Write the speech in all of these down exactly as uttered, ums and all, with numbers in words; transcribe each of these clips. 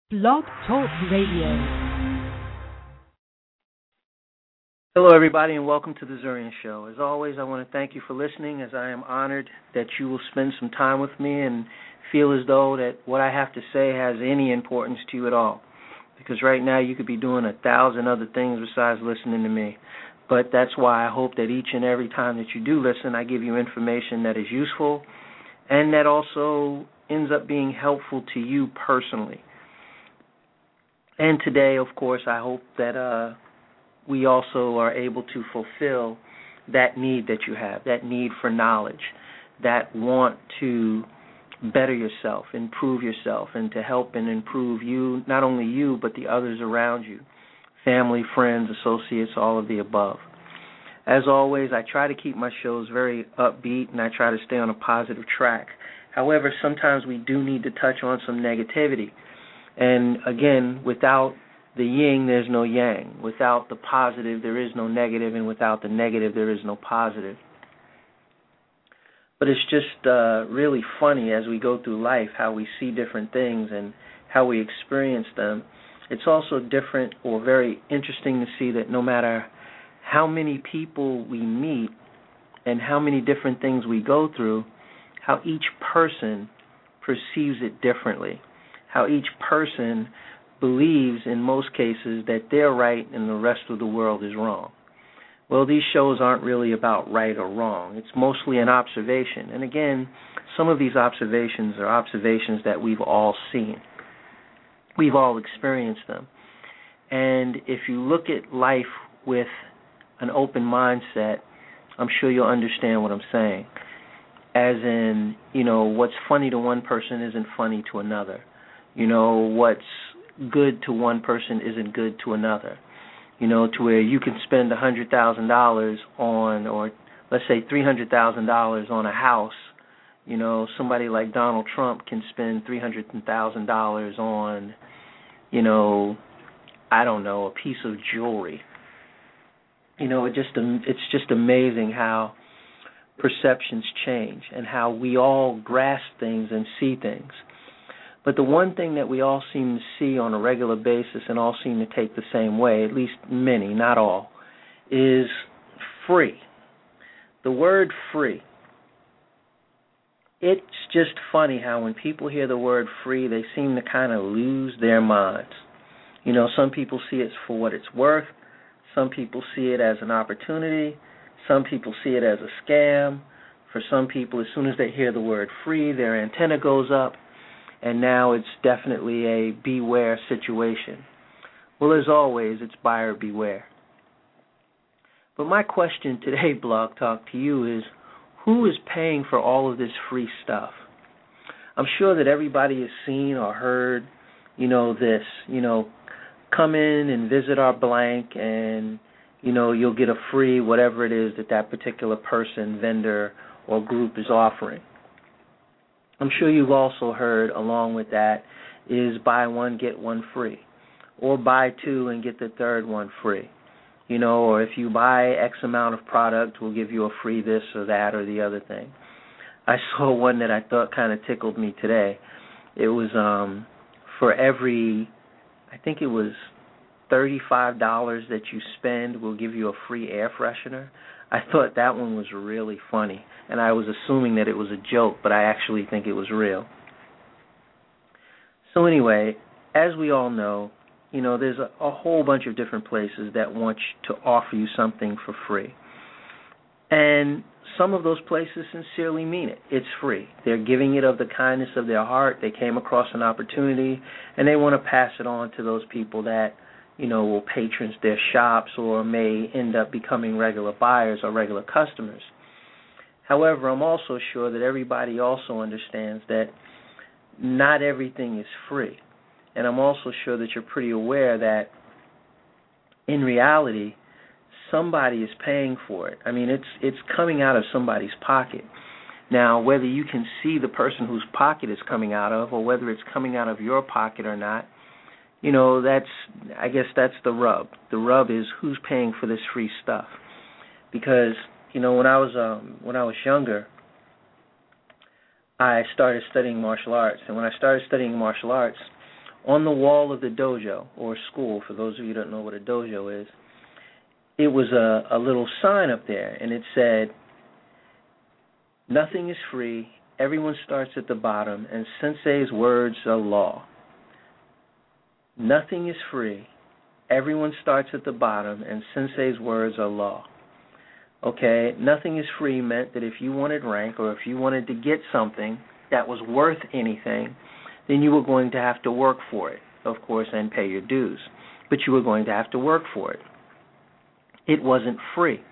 Blog Talk Radio. Hello, everybody, and welcome to the Zurian Show. As always, I want to thank you for listening, as I am honored that you will spend some time with me and feel as though that what I have to say has any importance to you at all. Because right now you could be doing a thousand other things besides listening to me. But that's why I hope that each and every time that you do listen, I give you information that is useful and that also ends up being helpful to you personally. And today, of course, I hope that uh, we also are able to fulfill that need that you have, that need for knowledge, that want to better yourself, improve yourself, and to help and improve you, not only you, but the others around you, family, friends, associates, all of the above. As always, I try to keep my shows very upbeat, and I try to stay on a positive track. However, sometimes we do need to touch on some negativity. And again, without the yin, there's no yang. Without the positive, there is no negative, and without the negative, there is no positive. But it's just uh, really funny as we go through life how we see different things and how we experience them. It's also different or very interesting to see that no matter how many people we meet and how many different things we go through, how each person perceives it differently. How each person believes, in most cases, that they're right and the rest of the world is wrong. Well, these shows aren't really about right or wrong. It's mostly an observation. And again, some of these observations are observations that we've all seen. We've all experienced them. And if you look at life with an open mindset, I'm sure you'll understand what I'm saying. As in, you know, what's funny to one person isn't funny to another. You know, what's good to one person isn't good to another. You know, to where you can spend one hundred thousand dollars on, or let's say three hundred thousand dollars on a house. You know, somebody like Donald Trump can spend three hundred thousand dollars on, you know, I don't know, a piece of jewelry. You know, it just it's just amazing how perceptions change and how we all grasp things and see things. But the one thing that we all seem to see on a regular basis and all seem to take the same way, at least many, not all, is free. The word free. It's just funny how when people hear the word free, they seem to kind of lose their minds. You know, some people see it for what it's worth. Some people see it as an opportunity. Some people see it as a scam. For some people, as soon as they hear the word free, their antenna goes up. And now it's definitely a beware situation. Well, as always, it's buyer beware. But my question today, Blog Talk, to you is, who is paying for all of this free stuff? I'm sure that everybody has seen or heard, you know, this, you know, come in and visit our blank and, you know, you'll get a free whatever it is that that particular person, vendor, or group is offering. I'm sure you've also heard, along with that, is buy one, get one free, or buy two and get the third one free. You know, or if you buy X amount of product, we'll give you a free this or that or the other thing. I saw one that I thought kind of tickled me today. It was um, for every, I think it was thirty-five dollars that you spend, we'll give you a free air freshener. I thought that one was really funny, and I was assuming that it was a joke, but I actually think it was real. So anyway, as we all know, you know, there's a, a whole bunch of different places that want to offer you something for free. And some of those places sincerely mean it. It's free. They're giving it of the kindness of their heart. They came across an opportunity, and they want to pass it on to those people that, you know, will patrons their shops or may end up becoming regular buyers or regular customers. However, I'm also sure that everybody also understands that not everything is free. And I'm also sure that you're pretty aware that in reality, somebody is paying for it. I mean, it's it's coming out of somebody's pocket. Now, whether you can see the person whose pocket it's coming out of or whether it's coming out of your pocket or not, you know, that's, I guess that's the rub. The rub is who's paying for this free stuff. Because, you know, when I was um, when I was younger, I started studying martial arts. And when I started studying martial arts, on the wall of the dojo, or school, for those of you who don't know what a dojo is, it was a, a little sign up there, and it said, "Nothing is free, everyone starts at the bottom, and Sensei's words are law." Nothing is free, everyone starts at the bottom, and Sensei's words are law. Okay, nothing is free meant that if you wanted rank, or if you wanted to get something that was worth anything, then you were going to have to work for it, of course, and pay your dues. But you were going to have to work for it. It wasn't free.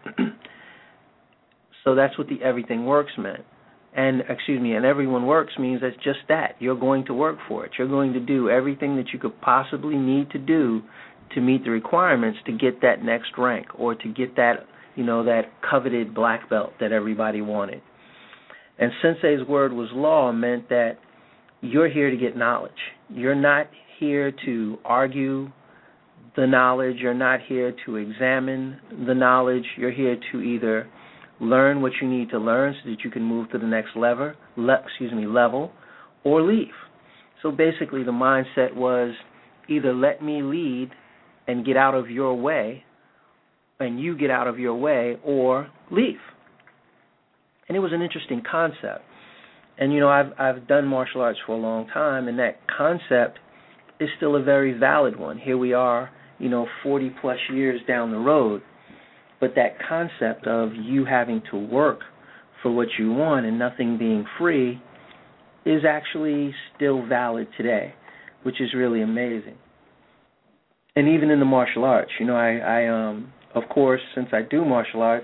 So that's what the everything works meant. And, excuse me, and everyone works means that's just that. You're going to work for it. You're going to do everything that you could possibly need to do to meet the requirements to get that next rank, or to get that, you know, that coveted black belt that everybody wanted. And Sensei's word was law meant that you're here to get knowledge. You're not here to argue the knowledge. You're not here to examine the knowledge. You're here to either learn what you need to learn so that you can move to the next level, le- excuse me, level, or leave. So basically the mindset was either let me lead and get out of your way, and you get out of your way, or leave. And it was an interesting concept. And, you know, I've I've done martial arts for a long time, and that concept is still a very valid one. Here we are, you know, forty plus years down the road, but that concept of you having to work for what you want and nothing being free is actually still valid today, which is really amazing. And even in the martial arts, you know, I, I um, of course, since I do martial arts,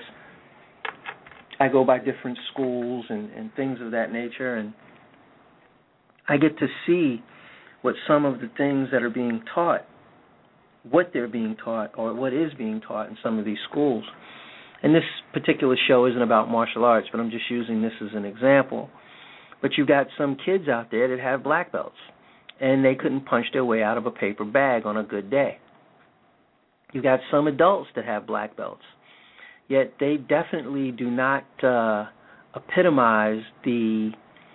I go by different schools and, and things of that nature, and I get to see what some of the things that are being taught, what they're being taught, or what is being taught in some of these schools. And this particular show isn't about martial arts, but I'm just using this as an example. But you've got some kids out there that have black belts, and they couldn't punch their way out of a paper bag on a good day. You've got some adults that have black belts, yet they definitely do not uh, epitomize the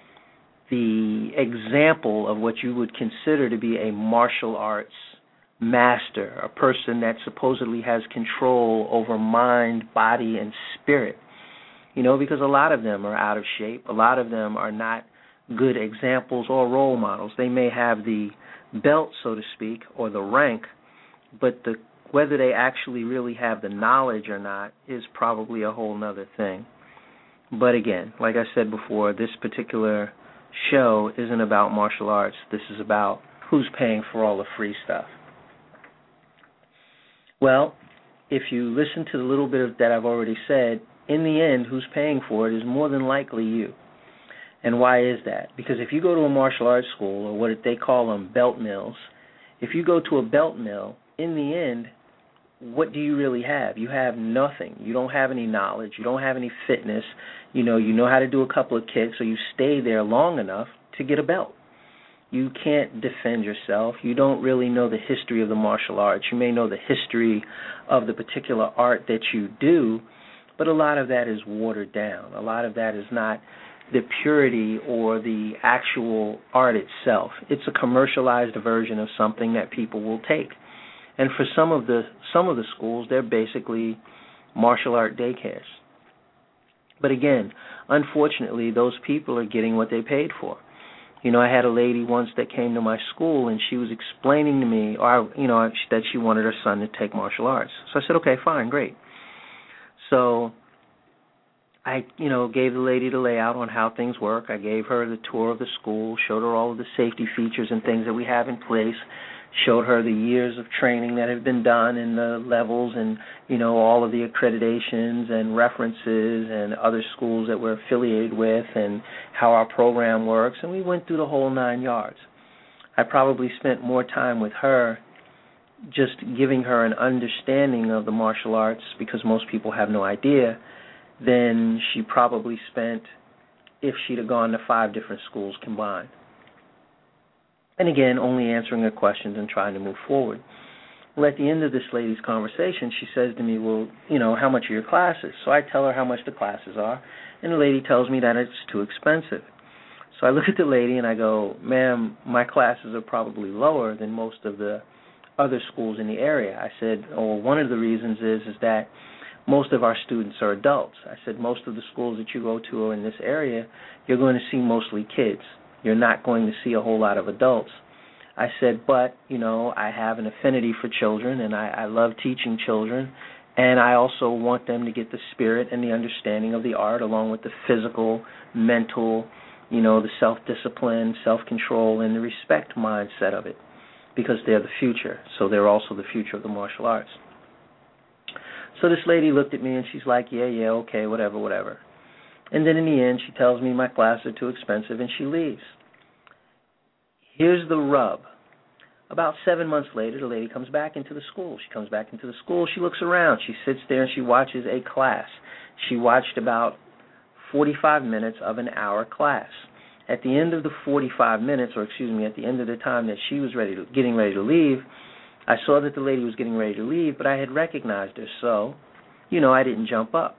the example of what you would consider to be a martial arts master, a person that supposedly has control over mind, body, and spirit. You know, because a lot of them are out of shape. A lot of them are not good examples or role models. They may have the belt, so to speak, or the rank, but the whether they actually really have the knowledge or not is probably a whole nother thing. But again, like I said before, this particular show isn't about martial arts. This is about who's paying for all the free stuff. Well, if you listen to the little bit of that I've already said, in the end, who's paying for it is more than likely you. And why is that? Because if you go to a martial arts school, or what they call them, belt mills, if you go to a belt mill, in the end, what do you really have? You have nothing. You don't have any knowledge. You don't have any fitness. You know, you know how to do a couple of kicks, so you stay there long enough to get a belt. You can't defend yourself. You don't really know the history of the martial arts. You may know the history of the particular art that you do, but a lot of that is watered down. A lot of that is not the purity or the actual art itself. It's a commercialized version of something that people will take. And for some of the some of the schools, they're basically martial art daycares. But again, unfortunately, those people are getting what they paid for. You know, I had a lady once that came to my school, and she was explaining to me, or you know, that she wanted her son to take martial arts. So I said, okay, fine, great. So I, you know, gave the lady the layout on how things work. I gave her the tour of the school, showed her all of the safety features and things that we have in place, showed her the years of training that have been done and the levels and, you know, all of the accreditations and references and other schools that we're affiliated with and how our program works. And we went through the whole nine yards. I probably spent more time with her just giving her an understanding of the martial arts, because most people have no idea, than she probably spent if she'd have gone to five different schools combined. And again, only answering her questions and trying to move forward. Well, at the end of this lady's conversation, she says to me, well, you know, how much are your classes? So I tell her how much the classes are, and the lady tells me that it's too expensive. So I look at the lady and I go, ma'am, my classes are probably lower than most of the other schools in the area. I said, oh, well, one of the reasons is is that most of our students are adults. I said, most of the schools that you go to in this area, you're going to see mostly kids. You're not going to see a whole lot of adults. I said, but, you know, I have an affinity for children, and I, I love teaching children, and I also want them to get the spirit and the understanding of the art along with the physical, mental, you know, the self-discipline, self-control, and the respect mindset of it, because they're the future. So they're also the future of the martial arts. So this lady looked at me, and she's like, yeah, yeah, okay, whatever, whatever. And then in the end, she tells me my classes are too expensive, and she leaves. Here's the rub. About seven months later, the lady comes back into the school. She comes back into the school. She looks around. She sits there, and she watches a class. She watched about forty-five minutes of an hour class. At the end of the forty-five minutes, or excuse me, at the end of the time that she was ready to, getting ready to leave, I saw that the lady was getting ready to leave, but I had recognized her, so, you know, I didn't jump up.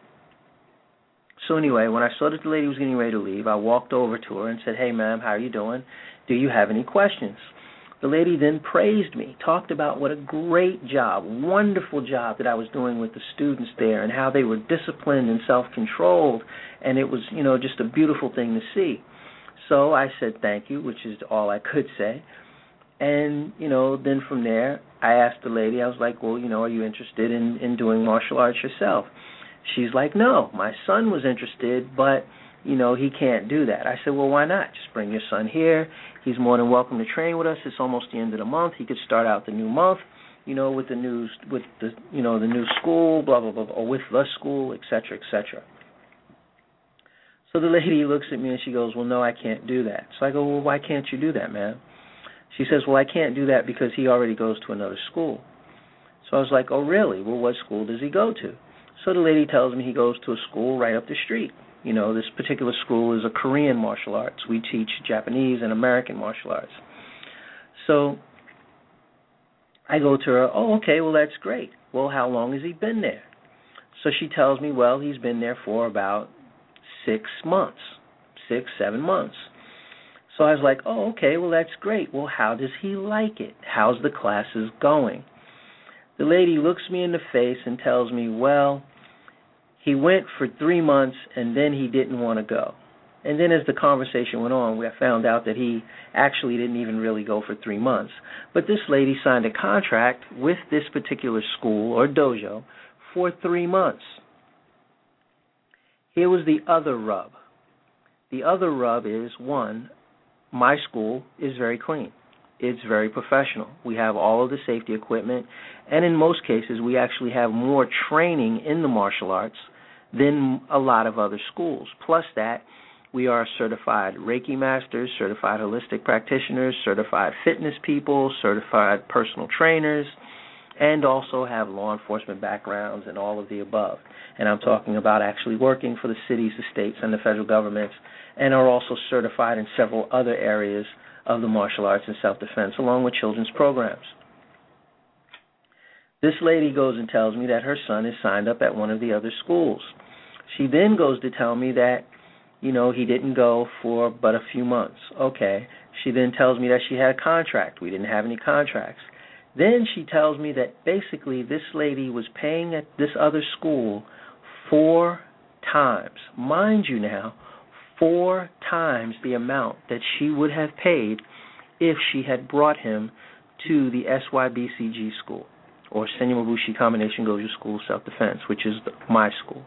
So anyway, when I saw that the lady was getting ready to leave, I walked over to her and said, hey, ma'am, how are you doing? Do you have any questions? The lady then praised me, talked about what a great job, wonderful job that I was doing with the students there and how they were disciplined and self-controlled, and it was, you know, just a beautiful thing to see. So I said thank you, which is all I could say. And, you know, then from there, I asked the lady, I was like, well, you know, are you interested in, in doing martial arts yourself? She's like, no, my son was interested, but, you know, he can't do that. I said, well, why not? Just bring your son here. He's more than welcome to train with us. It's almost the end of the month. He could start out the new month, you know, with the new, with the, you know, the new school, blah, blah, blah, or with the school, et cetera, et cetera. So the lady looks at me and she goes, well, no, I can't do that. So I go, well, why can't you do that, ma'am? She says, well, I can't do that because he already goes to another school. So I was like, oh, really? Well, what school does he go to? So the lady tells me he goes to a school right up the street. You know, this particular school is a Korean martial arts. We teach Japanese and American martial arts. So I go to her, oh, okay, well, that's great. Well, how long has he been there? So she tells me, well, he's been there for about six months, six, seven months. So I was like, oh, okay, well, that's great. Well, how does he like it? How's the classes going? The lady looks me in the face and tells me, well, he went for three months and then he didn't want to go. And then as the conversation went on, we found out that he actually didn't even really go for three months. But this lady signed a contract with this particular school or dojo for three months. Here was the other rub. The other rub is, one, my school is very clean. It's very professional. We have all of the safety equipment, and in most cases, we actually have more training in the martial arts than a lot of other schools. Plus that, we are certified Reiki masters, certified holistic practitioners, certified fitness people, certified personal trainers, and also have law enforcement backgrounds and all of the above. And I'm talking about actually working for the cities, the states, and the federal governments, and are also certified in several other areas of the martial arts and self-defense, along with children's programs. This lady goes and tells me that her son is signed up at one of the other schools. She then goes to tell me that, you know, he didn't go for but a few months. Okay. She then tells me that she had a contract. We didn't have any contracts. Then she tells me that basically this lady was paying at this other school four times, mind you now, four times the amount that she would have paid if she had brought him to the S Y B C G school, or Senyomabushi Combination Goju School of Self-Defense, which is the, my school.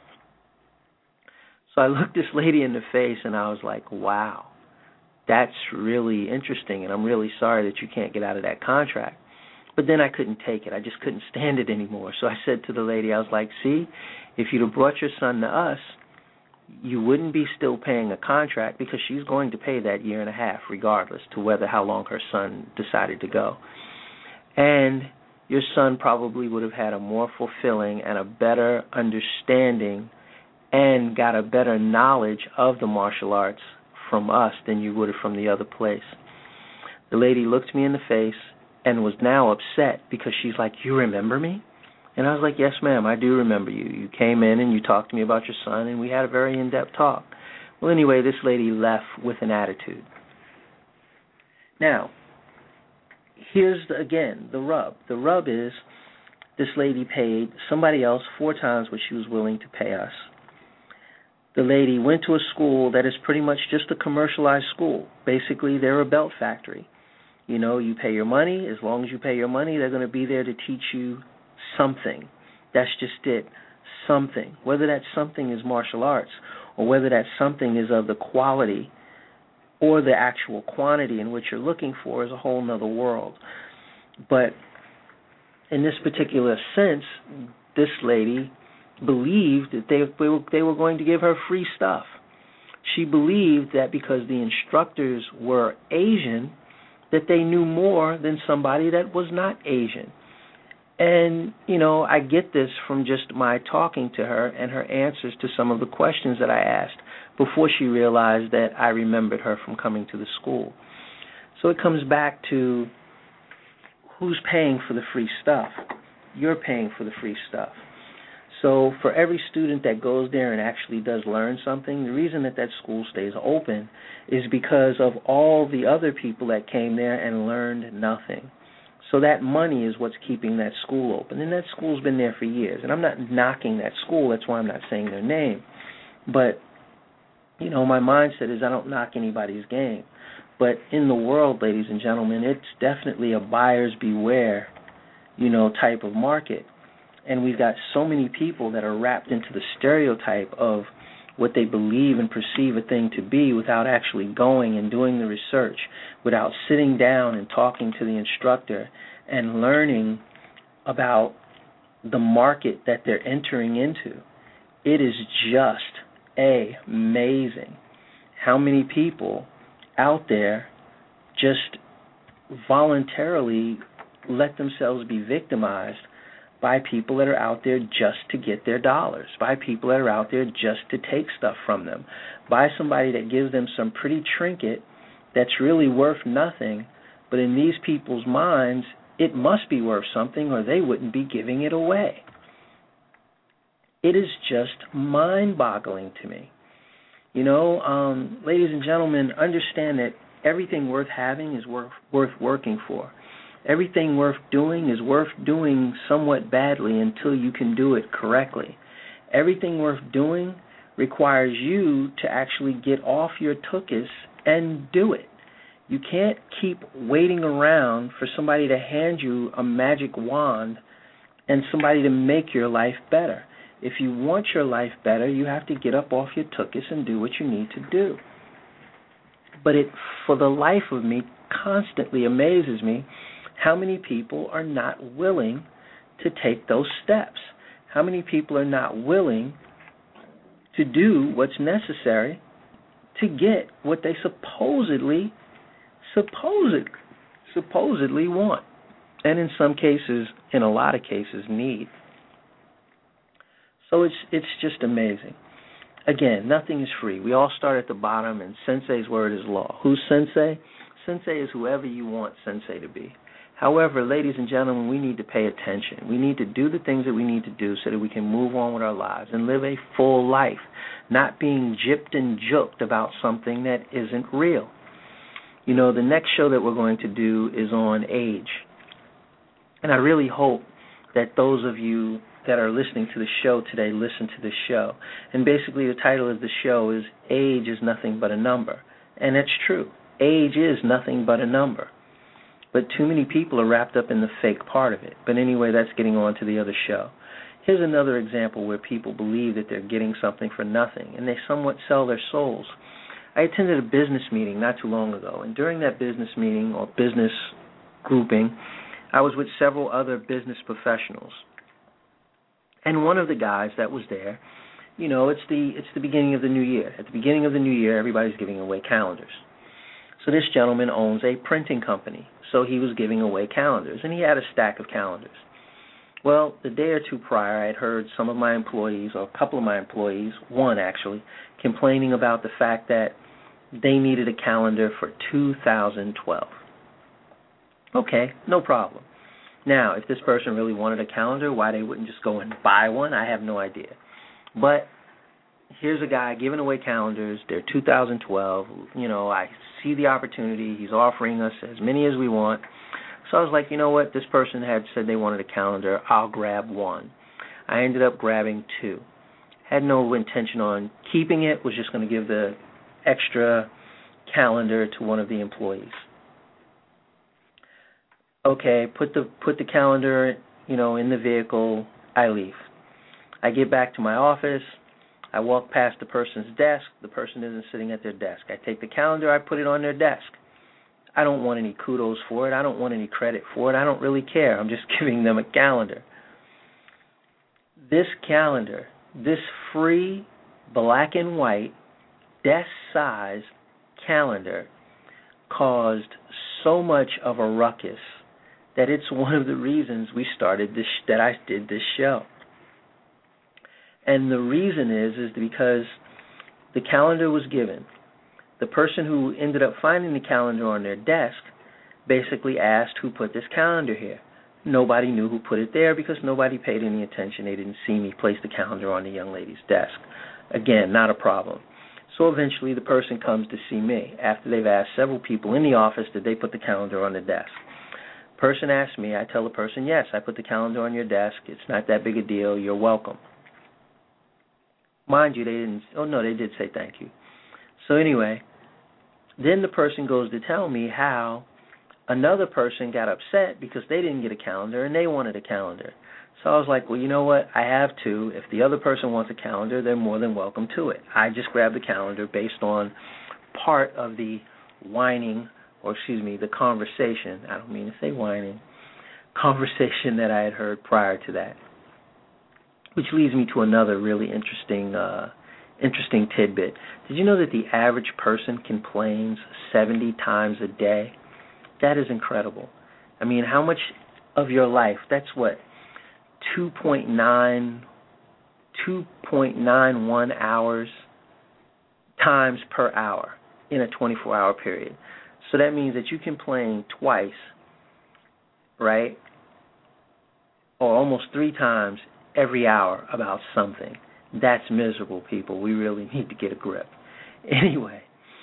So I looked this lady in the face and I was like, wow, that's really interesting, and I'm really sorry that you can't get out of that contract. But then I couldn't take it. I just couldn't stand it anymore. So I said to the lady, I was like, see, if you'd have brought your son to us, you wouldn't be still paying a contract, because she's going to pay that year and a half regardless to whether how long her son decided to go. And your son probably would have had a more fulfilling and a better understanding and got a better knowledge of the martial arts from us than you would have from the other place. The lady looked me in the face and was now upset because she's like, you remember me? And I was like, yes, ma'am, I do remember you. You came in and you talked to me about your son, and we had a very in-depth talk. Well, anyway, this lady left with an attitude. Now, here's, the, again, the rub. The rub is this lady paid somebody else four times what she was willing to pay us. The lady went to a school that is pretty much just a commercialized school. Basically, they're a belt factory. You know, you pay your money. As long as you pay your money, they're going to be there to teach you something. That's just it, something. Whether that something is martial arts or whether that something is of the quality or the actual quantity in which you're looking for is a whole nother world. But in this particular sense, this lady believed that they, they, were, they were going to give her free stuff. She believed that because the instructors were Asian, that they knew more than somebody that was not Asian. And, you know, I get this from just my talking to her and her answers to some of the questions that I asked before she realized that I remembered her from coming to the school. So it comes back to who's paying for the free stuff? You're paying for the free stuff. So for every student that goes there and actually does learn something, the reason that that school stays open is because of all the other people that came there and learned nothing. So that money is what's keeping that school open. And that school's been there for years. And I'm not knocking that school. That's why I'm not saying their name. But, you know, my mindset is I don't knock anybody's game. But in the world, ladies and gentlemen, it's definitely a buyer's beware, you know, type of market. And we've got so many people that are wrapped into the stereotype of what they believe and perceive a thing to be without actually going and doing the research, without sitting down and talking to the instructor and learning about the market that they're entering into. It is just amazing how many people out there just voluntarily let themselves be victimized by people that are out there just to get their dollars, by people that are out there just to take stuff from them, by somebody that gives them some pretty trinket that's really worth nothing, but in these people's minds, it must be worth something or they wouldn't be giving it away. It is just mind-boggling to me. You know, um, ladies and gentlemen, understand that everything worth having is worth, worth working for. Everything worth doing is worth doing somewhat badly until you can do it correctly. Everything worth doing requires you to actually get off your tuchus and do it. You can't keep waiting around for somebody to hand you a magic wand and somebody to make your life better. If you want your life better, you have to get up off your tuchus and do what you need to do. But it, for the life of me, constantly amazes me how many people are not willing to take those steps? How many people are not willing to do what's necessary to get what they supposedly, supposed, supposedly want, and in some cases, in a lot of cases, need? So it's it's just amazing. Again, nothing is free. We all start at the bottom, and Sensei's word is law. Who's Sensei? Sensei is whoever you want Sensei to be. However, ladies and gentlemen, we need to pay attention. We need to do the things that we need to do so that we can move on with our lives and live a full life, not being gypped and joked about something that isn't real. You know, the next show that we're going to do is on age. And I really hope that those of you that are listening to the show today listen to the show. And basically the title of the show is Age is Nothing But a Number. And that's true. Age is nothing but a number. But too many people are wrapped up in the fake part of it. But anyway, that's getting on to the other show. Here's another example where people believe that they're getting something for nothing, and they somewhat sell their souls. I attended a business meeting not too long ago, and during that business meeting or business grouping, I was with several other business professionals. And one of the guys that was there, you know, it's the it's the beginning of the new year. At the beginning of the new year, everybody's giving away calendars. So this gentleman owns a printing company, so he was giving away calendars, and he had a stack of calendars. Well, the day or two prior, I had heard some of my employees, or a couple of my employees, one actually, complaining about the fact that they needed a calendar for two thousand twelve. Okay, no problem. Now, if this person really wanted a calendar, why they wouldn't just go and buy one, I have no idea. But here's a guy giving away calendars. They're two thousand twelve. You know, I see the opportunity. He's offering us as many as we want. So I was like, you know what? This person had said they wanted a calendar. I'll grab one. I ended up grabbing two. Had no intention on keeping it. Was just going to give the extra calendar to one of the employees. Okay, put the put the calendar, you know, in the vehicle. I leave. I get back to my office. I walk past the person's desk. The person isn't sitting at their desk. I take the calendar. I put it on their desk. I don't want any kudos for it. I don't want any credit for it. I don't really care. I'm just giving them a calendar. This calendar, this free black and white desk-sized calendar caused so much of a ruckus that it's one of the reasons we started this, that I did this show. And the reason is, is because the calendar was given. The person who ended up finding the calendar on their desk basically asked who put this calendar here. Nobody knew who put it there because nobody paid any attention. They didn't see me place the calendar on the young lady's desk. Again, not a problem. So eventually the person comes to see me after they've asked several people in the office did they put the calendar on the desk. Person asks me, I tell the person, yes, I put the calendar on your desk. It's not that big a deal. You're welcome. Mind you, they didn't, oh no, they did say thank you. So anyway, then the person goes to tell me how another person got upset because they didn't get a calendar and they wanted a calendar. So I was like, well, you know what? I have two. If the other person wants a calendar, they're more than welcome to it. I just grabbed the calendar based on part of the whining, or excuse me, the conversation. I don't mean to say whining. Conversation that I had heard prior to that. Which leads me to another really interesting uh, interesting tidbit. Did you know that the average person complains seventy times a day? That is incredible. I mean, how much of your life, that's what, two point nine one hours times per hour in a twenty-four hour period. So that means that you complain twice, right, or almost three times every hour about something. That's miserable, people. We really need to get a grip. Anyway,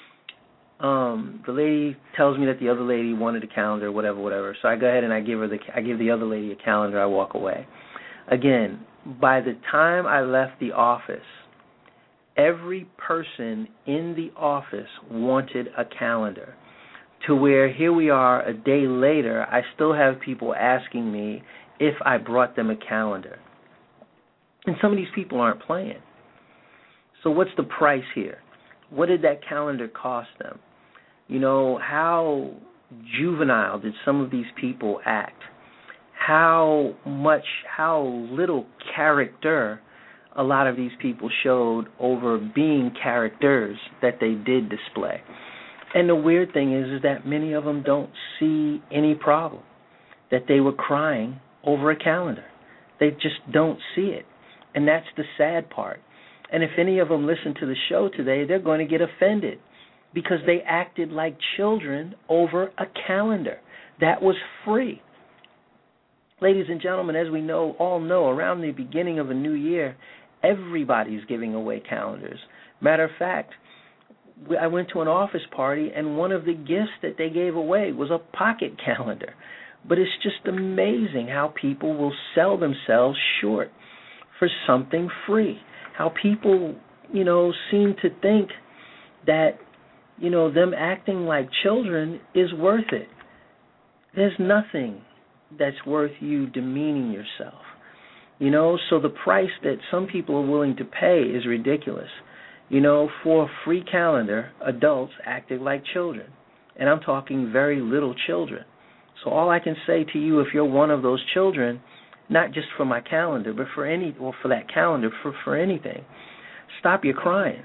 um, the lady tells me that the other lady wanted a calendar, whatever, whatever. So I go ahead and I give her the I give the other lady a calendar. I walk away. Again, by the time I left the office, every person in the office wanted a calendar, to where here we are a day later, I still have people asking me if I brought them a calendar. And some of these people aren't playing. So what's the price here? What did that calendar cost them? You know, how juvenile did some of these people act? How much, how little character a lot of these people showed over being characters that they did display. And the weird thing is, is that many of them don't see any problem, that they were crying over a calendar. They just don't see it. And that's the sad part. And if any of them listen to the show today, they're going to get offended because they acted like children over a calendar that was free. Ladies and gentlemen, as we know, all know, around the beginning of a new year, everybody's giving away calendars. Matter of fact, I went to an office party, and one of the gifts that they gave away was a pocket calendar. But it's just amazing how people will sell themselves short for something free. How people, you know, seem to think that, you know, them acting like children is worth it. There's nothing that's worth you demeaning yourself. You know, so the price that some people are willing to pay is ridiculous. You know, for a free calendar, adults acted like children. And I'm talking very little children. So all I can say to you, if you're one of those children, not just for my calendar, but for any, or for that calendar, for, for anything, stop your crying.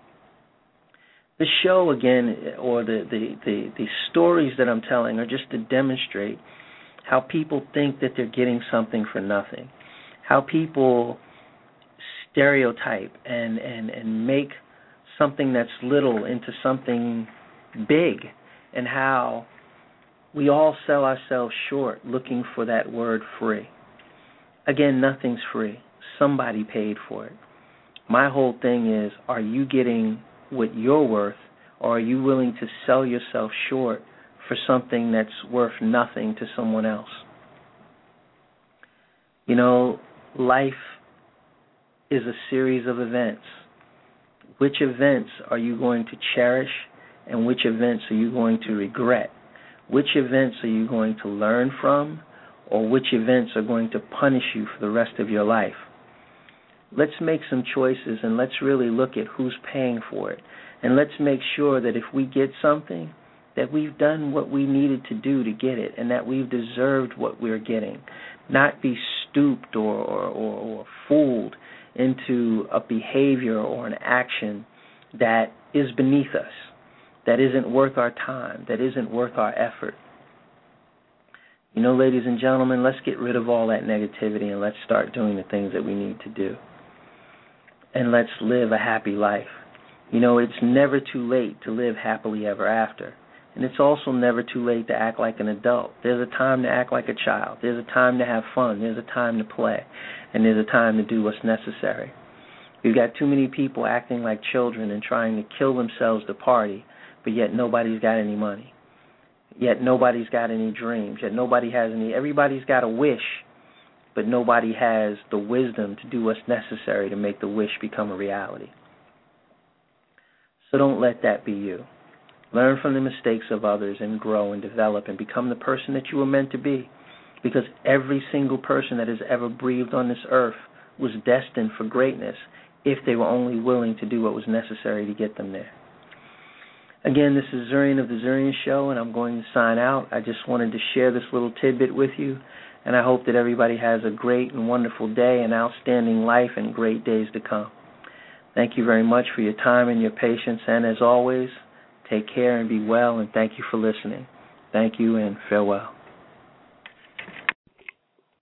The show, again, or the, the, the, the stories that I'm telling are just to demonstrate how people think that they're getting something for nothing, how people stereotype and, and, and make something that's little into something big, and how we all sell ourselves short looking for that word free. Again, nothing's free. Somebody paid for it. My whole thing is, are you getting what you're worth, or are you willing to sell yourself short for something that's worth nothing to someone else? You know, life is a series of events. Which events are you going to cherish, and which events are you going to regret? Which events are you going to learn from, or which events are going to punish you for the rest of your life? Let's make some choices, and let's really look at who's paying for it. And let's make sure that if we get something, that we've done what we needed to do to get it, and that we've deserved what we're getting. Not be stooped or, or, or, or fooled into a behavior or an action that is beneath us, that isn't worth our time, that isn't worth our effort. You know, ladies and gentlemen, let's get rid of all that negativity and let's start doing the things that we need to do. And let's live a happy life. You know, it's never too late to live happily ever after. And it's also never too late to act like an adult. There's a time to act like a child. There's a time to have fun. There's a time to play. And there's a time to do what's necessary. We've got too many people acting like children and trying to kill themselves to party, but yet nobody's got any money. Yet nobody's got any dreams. Yet nobody has any. Everybody's got a wish, but nobody has the wisdom to do what's necessary to make the wish become a reality. So don't let that be you. Learn from the mistakes of others and grow and develop and become the person that you were meant to be. Because every single person that has ever breathed on this earth was destined for greatness if they were only willing to do what was necessary to get them there. Again, this is Zurian of The Zurian Show, and I'm going to sign out. I just wanted to share this little tidbit with you, and I hope that everybody has a great and wonderful day, an outstanding life, and great days to come. Thank you very much for your time and your patience, and as always, take care and be well, and thank you for listening. Thank you and farewell.